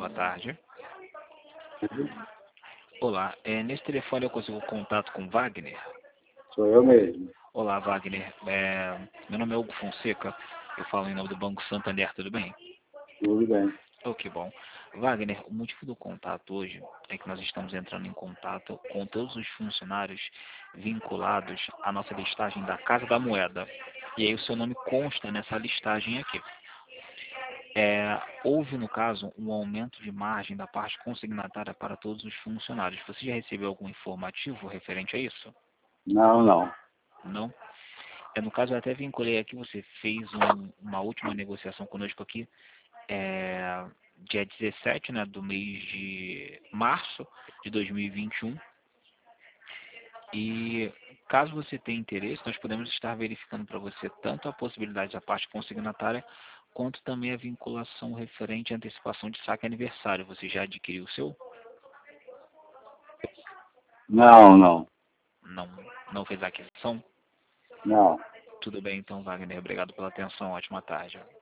boa tarde. Olá, nesse telefone eu consigo contato com Wagner? Sou eu mesmo. Olá, Wagner. Meu nome é Hugo Fonseca, eu falo em nome do Banco Santander, tudo bem? Tudo bem. Oh, que bom. Wagner, o motivo do contato hoje é que nós estamos entrando em contato com todos os funcionários vinculados à nossa listagem da Casa da Moeda. E aí o seu nome consta nessa listagem aqui. Houve, no caso, um aumento de margem da parte consignatária para todos os funcionários. Você já recebeu algum informativo referente a isso? Não. Não? No caso, eu até vinculei aqui, você fez uma última negociação conosco aqui, dia 17, né, do mês de março de 2021. E caso você tenha interesse, nós podemos estar verificando para você tanto a possibilidade da parte consignatária, quanto também a vinculação referente à antecipação de saque aniversário. Você já adquiriu o seu? Não. Não, não fez a aquisição? Não. Tudo bem então, Wagner. Obrigado pela atenção. Ótima tarde.